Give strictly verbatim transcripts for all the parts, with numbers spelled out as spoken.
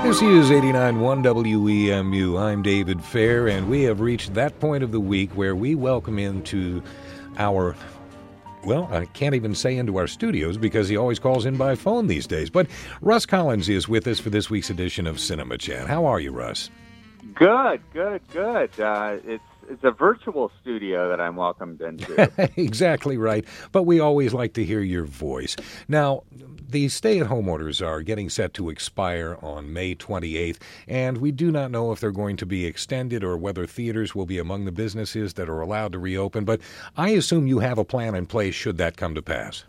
This is eighty-nine point one W E M U. I'm David Fair, and we have reached that point of the week where we welcome into our, well, I can't even say into our studios because he always calls in by phone these days. But Russ Collins is with us for this week's edition of Cinema Chat. How are you, Russ? Good, good, good. Uh, it's it's a virtual studio that I'm welcomed into. Exactly right. But we always like to hear your voice. Now, the stay-at-home orders are getting set to expire on May twenty-eighth, and we do not know if they're going to be extended or whether theaters will be among the businesses that are allowed to reopen. But I assume you have a plan in place should that come to pass.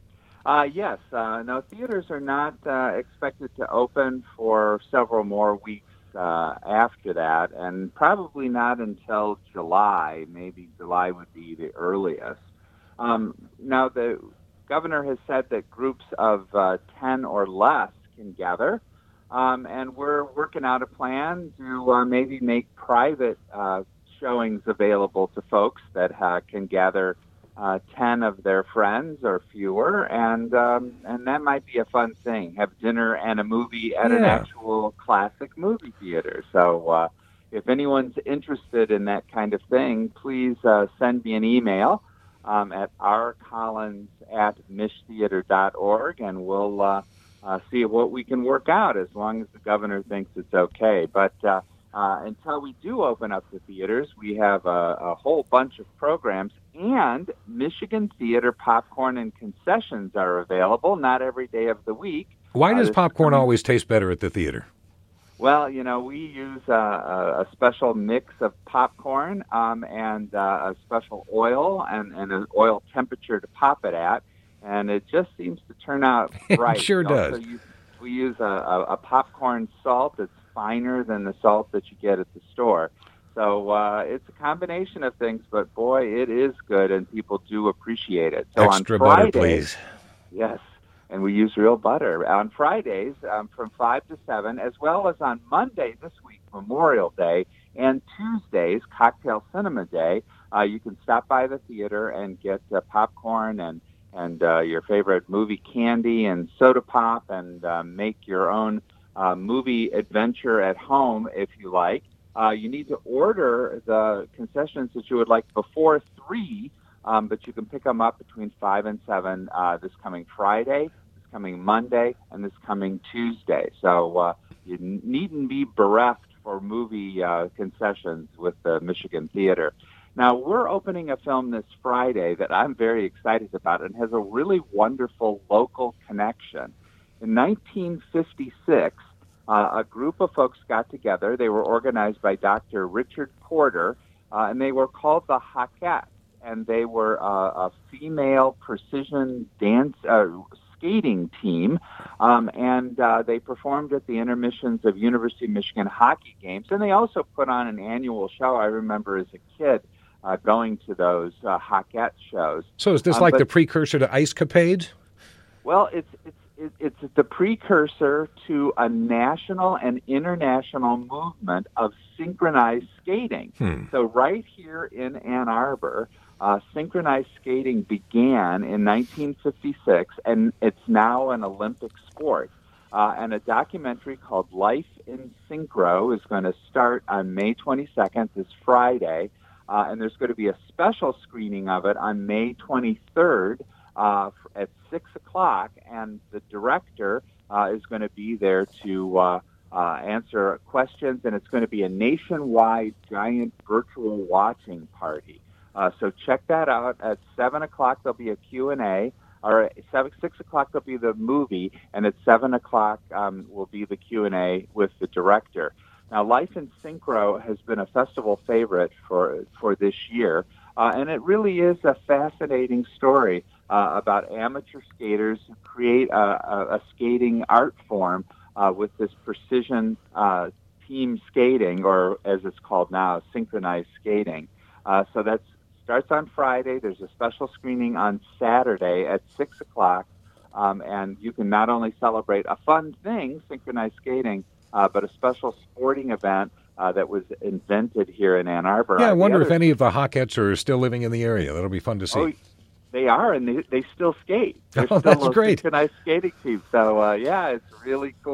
Uh, yes. Uh, no, theaters are not uh, expected to open for several more weeks uh, after that, and probably not until July. Maybe July would be the earliest. Um, now, the governor has said that groups of uh, ten or less can gather, um, and we're working out a plan to uh, maybe make private uh, showings available to folks that uh, can gather uh, ten of their friends or fewer, and um, and that might be a fun thing. Have dinner and a movie at Yeah. an actual classic movie theater. So uh, if anyone's interested in that kind of thing, please uh, send me an email um, at rcollins at mishtheater dot org, and we'll uh, uh, see what we can work out as long as the governor thinks it's okay. But uh, uh, until we do open up the theaters, we have a, a whole bunch of programs, and Michigan Theater popcorn and concessions are available, not every day of the week. Why does Uh, this popcorn coming- always taste better at the theater? Well, you know, we use uh, a, a special mix of popcorn um, and uh, a special oil and, and an oil temperature to pop it at, and it just seems to turn out right. It sure We also does. use- we use a, a, a popcorn salt that's finer than the salt that you get at the store. So uh, it's a combination of things, but boy, it is good, and people do appreciate it. So Extra on butter, Fridays, please. yes, and we use real butter. On Fridays um, from five to seven, as well as on Monday this week, Memorial Day, and Tuesdays, Cocktail Cinema Day, uh, you can stop by the theater and get uh, popcorn and, and uh, your favorite movie candy and soda pop, and uh, make your own uh, movie adventure at home if you like. Uh, you need to order the concessions that you would like before three, um, but you can pick them up between five and seven uh, this coming Friday, this coming Monday, and this coming Tuesday. So uh, you needn't be bereft for movie uh, concessions with the Michigan Theater. Now, we're opening a film this Friday that I'm very excited about and has a really wonderful local connection. In nineteen fifty-six, Uh, a group of folks got together. They were organized by Doctor Richard Porter, uh, and they were called the Hawkettes. And they were uh, a female precision dance uh, skating team, um, and uh, they performed at the intermissions of University of Michigan hockey games. And they also put on an annual show. I remember as a kid uh, going to those uh, Hawkette shows. So is this Um, like but- the precursor to Ice Capades? Well, it's it's it, it's the precursor to a national and international movement of synchronized skating. Hmm. So right here in Ann Arbor, uh, synchronized skating began in nineteen fifty-six, and it's now an Olympic sport. Uh, and a documentary called Life in Synchro is going to start on May twenty-second, this Friday, uh, and there's going to be a special screening of it on May twenty-third. Uh, at six o'clock, and the director uh, is going to be there to uh, uh, answer questions, and it's going to be a nationwide giant virtual watching party. Uh, so check that out. At seven o'clock, there'll be a Q and A, or at seven, six o'clock, there'll be the movie, and at seven o'clock um, will be the Q and A with the director. Now, Life in Synchro has been a festival favorite for, for this year, uh, and it really is a fascinating story Uh, about amateur skaters who create a, a, a skating art form uh, with this precision uh, team skating, or as it's called now, synchronized skating. Uh, so that starts on Friday. There's a special screening on Saturday at six o'clock, um, and you can not only celebrate a fun thing, synchronized skating, uh, but a special sporting event uh, that was invented here in Ann Arbor. Yeah, I Uh, the wonder if other- any of the Hawkettes are still living in the area. That'll be fun to see. Oh, They are, and they, they still skate. They're Oh, still that's a great. synchronized skating team. So, uh, yeah, it's really cool.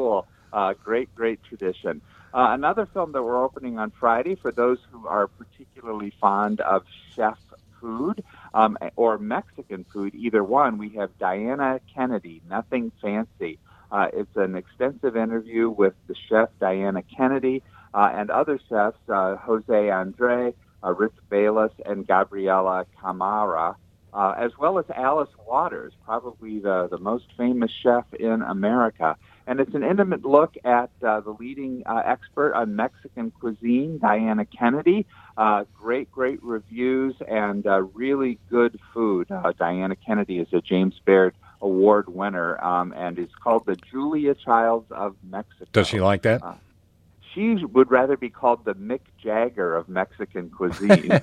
Uh, great, great tradition. Uh, another film that we're opening on Friday for those who are particularly fond of chef food um, or Mexican food, either one, we have Diana Kennedy, Nothing Fancy. Uh, it's an extensive interview with the chef Diana Kennedy uh, and other chefs, uh, Jose Andre, uh, Rick Bayless, and Gabriela Camara, uh, as well as Alice Waters, probably the, the most famous chef in America. And it's an intimate look at uh, the leading uh, expert on Mexican cuisine, Diana Kennedy. Uh, great, great reviews and uh, really good food. Uh, Diana Kennedy is a James Baird Award winner um, and is called the Julia Childs of Mexico. Does she like that? Uh, she would rather be called the Mick Jagger of Mexican cuisine.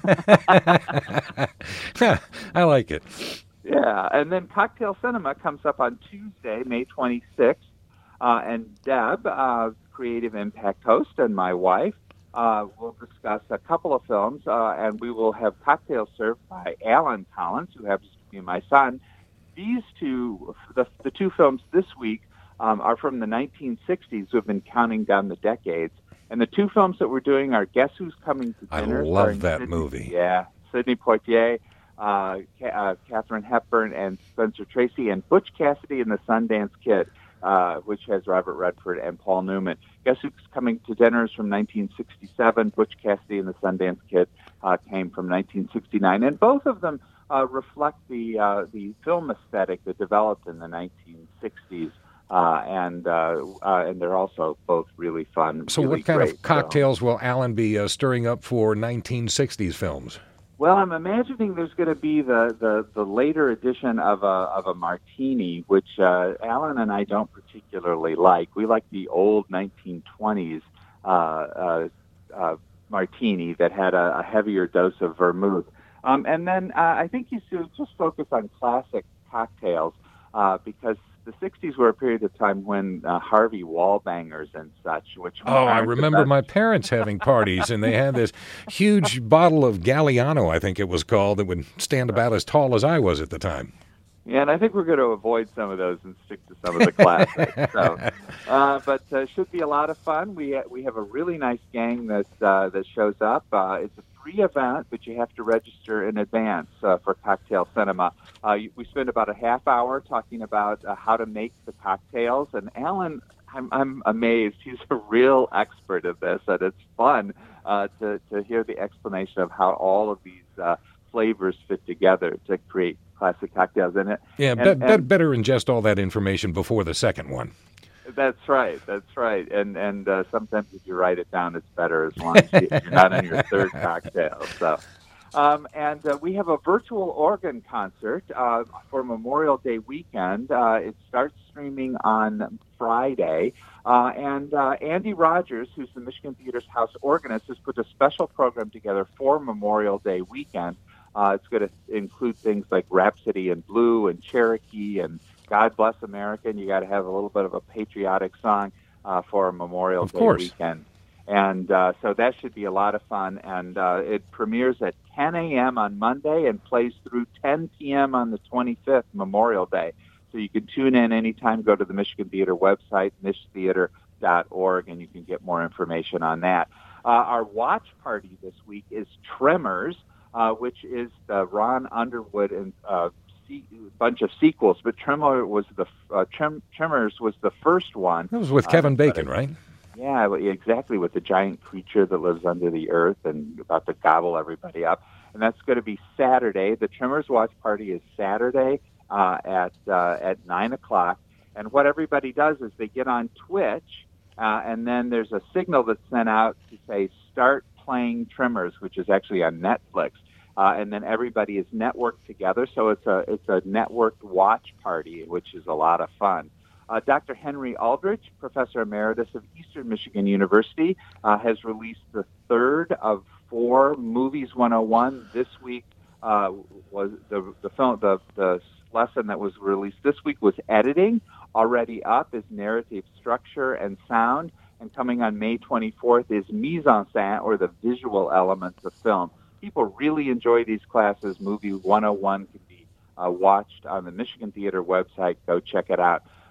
I like it. Yeah, and then Cocktail Cinema comes up on Tuesday, May twenty-sixth. Uh, and Deb, uh, Creative Impact host, and my wife, uh, will discuss a couple of films, uh, and we will have cocktails served by Alan Collins, who happens to be my son. These two, the, the two films this week, um, are from the nineteen sixties. We've been counting down the decades. And the two films that we're doing are Guess Who's Coming to Dinner? I love that Sidney, movie. Yeah, Sidney Poitier, uh, uh, Katharine Hepburn, and Spencer Tracy, and Butch Cassidy and the Sundance Kid. Uh, which has Robert Redford and Paul Newman. Guess Who's Coming to Dinner is from nineteen sixty-seven. Butch Cassidy and the Sundance Kid uh, came from nineteen sixty-nine. And both of them uh, reflect the uh, the film aesthetic that developed in the nineteen sixties. Uh, and uh, uh, and they're also both really fun. So really what kind great of cocktails films. will Alan be uh, stirring up for nineteen sixties films? Well, I'm imagining there's going to be the, the, the later edition of a of a martini, which uh, Alan and I don't particularly like. We like the old nineteen twenties uh, uh, uh, martini that had a, a heavier dose of vermouth. Um, and then uh, I think you should just focus on classic cocktails uh, because the sixties were a period of time when uh, Harvey Wallbangers and such, which oh, I remember my parents having parties, and they had this huge bottle of Galliano, I think it was called, that would stand about as tall as I was at the time. Yeah, and I think we're going to avoid some of those and stick to some of the classics. so, uh, but uh, should be a lot of fun. We uh, we have a really nice gang that uh, that shows up. Uh, it's a free event, but you have to register in advance uh, for Cocktail Cinema. Uh, we spend about a half hour talking about uh, how to make the cocktails, and Alan, I'm, I'm amazed. He's a real expert at this, and it's fun uh, to, to hear the explanation of how all of these uh, flavors fit together to create classic cocktails. And it, yeah, and, be- and, better ingest all that information before the second one. That's right. That's right. And and uh, sometimes if you write it down, it's better as long as you're not on your third cocktail. So, um, and uh, we have a virtual organ concert uh, for Memorial Day weekend. Uh, it starts streaming on Friday. Uh, and uh, Andy Rogers, who's the Michigan Theater's house organist, has put a special program together for Memorial Day weekend. Uh, it's going to include things like Rhapsody in Blue and Cherokee and God Bless America, and you got to have a little bit of a patriotic song uh, for a Memorial of Day course. weekend. And uh, so that should be a lot of fun. And uh, it premieres at ten a.m. on Monday and plays through ten p.m. on the twenty-fifth, Memorial Day. So you can tune in anytime, go to the Michigan Theater website, mich theater dot org, and you can get more information on that. Uh, our watch party this week is Tremors, uh, which is the Ron Underwood and uh, bunch of sequels, but Tremor was the uh, Trem- Tremors was the first one. That was with Kevin uh, Bacon, right? Yeah, exactly, with the giant creature that lives under the earth and about to gobble everybody up. And that's going to be Saturday. The Tremors watch party is Saturday uh, at uh, at nine o'clock. And what everybody does is they get on Twitch, uh, and then there's a signal that's sent out to say start playing Tremors, which is actually on Netflix. Uh, and then everybody is networked together, so it's a it's a networked watch party, which is a lot of fun. Uh, Doctor Henry Aldrich, Professor Emeritus of Eastern Michigan University, uh, has released the third of four Movies one oh one. This week uh, was the the film the the lesson that was released this week was editing. Already up is narrative structure and sound, and coming on May twenty-fourth is mise en scène, or the visual elements of film. People really enjoy these classes. Movie one oh one can be uh, watched on the Michigan Theater website. Go check it out.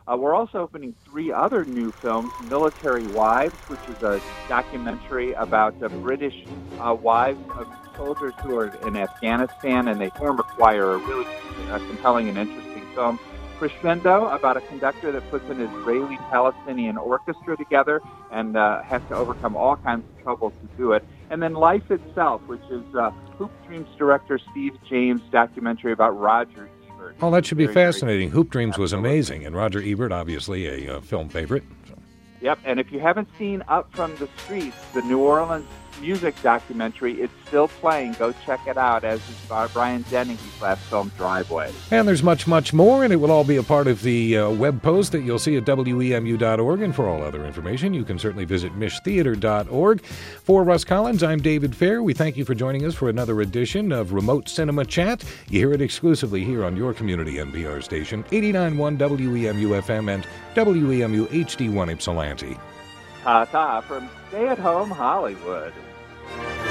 Uh, we're also opening three other new films, Military Wives, which is a documentary about uh, British uh, wives of soldiers who are in Afghanistan, and they form a choir, a really uh, compelling and interesting film. Crescendo, about a conductor that puts an Israeli-Palestinian orchestra together and uh, has to overcome all kinds of troubles to do it. And then Life Itself, which is uh, Hoop Dreams director Steve James' documentary about Roger Ebert. Oh, that should be very, fascinating. very, Hoop Dreams was absolutely. amazing, and Roger Ebert, obviously a uh, film favorite. So. Yep, and if you haven't seen Up From the Streets, the New Orleans music documentary, it's still playing. Go check it out, as is Brian Dennehy's last film, Driveway. And there's much, much more, and it will all be a part of the uh, web post that you'll see at W E M U dot org. And for all other information, you can certainly visit mish theater dot org. For Russ Collins, I'm David Fair. We thank you for joining us for another edition of Remote Cinema Chat. You hear it exclusively here on your community N P R station, eighty-nine point one W E M U F M and W E M U H D one Ypsilanti. Ta-ta from Stay at Home Hollywood.